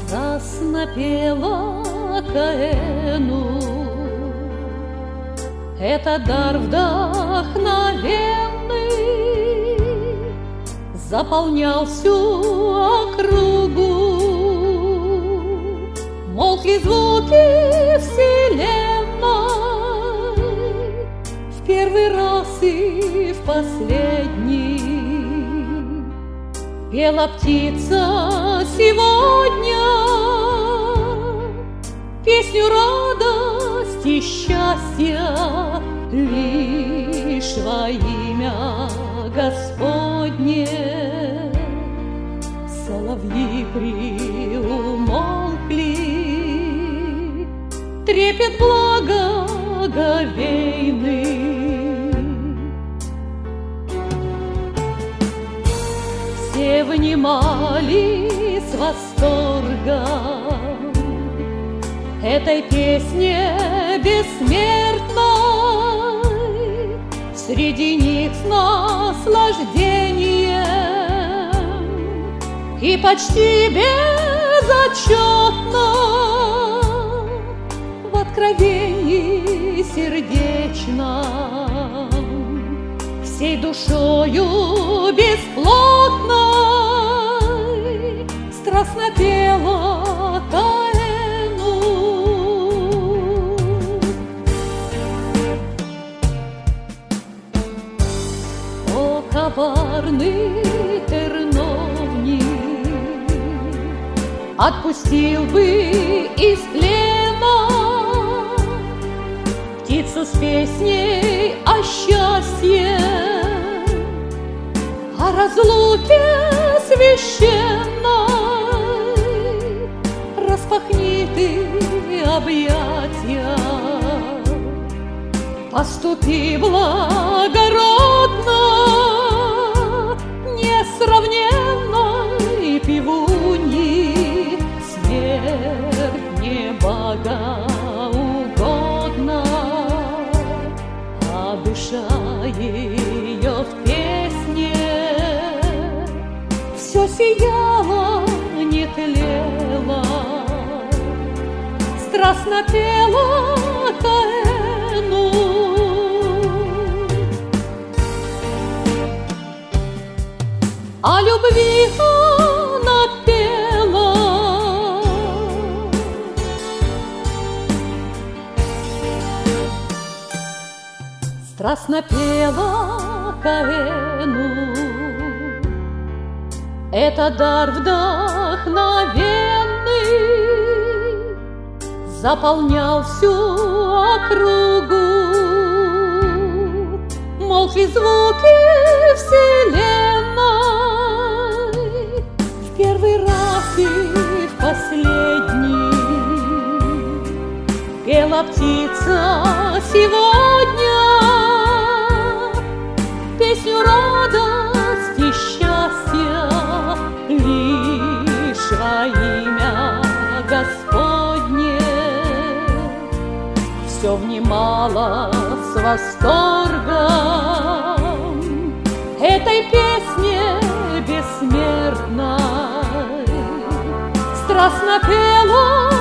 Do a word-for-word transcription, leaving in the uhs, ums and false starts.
Страстно пела Каэну, это дар вдохновенный заполнял всю округу. Молкли звуки вселенной в первый раз и в последний. Пела птица сегодня песню радости и счастья лишь во имя Господне. Соловьи приумолкли, трепет благоговейный. Все внимали с восторгом этой песне бессмертной, среди них с наслаждением и почти безотчетно в откровении сердечном всей душою бесплотной страстно пела Каэну. О, коварный терновник, отпустил бы из плена птицу с песней о счастье, о разлуке священной. Распахни ты объятия, поступи благородно, несравненной певуни, смерть не богоугодна, а душа ее в песне все сияло, не тлело, страстно пела Каэну. О любви она пела, страстно пела Каэну. Это дар вдохновенный заполнял всю округу. Молкли звуки вселенной в первый раз и в последний. Пела птица сегодня песню радости и счастья лишь во имя Господне. Все внимало с восторгом этой песне бессмертной, страстно пела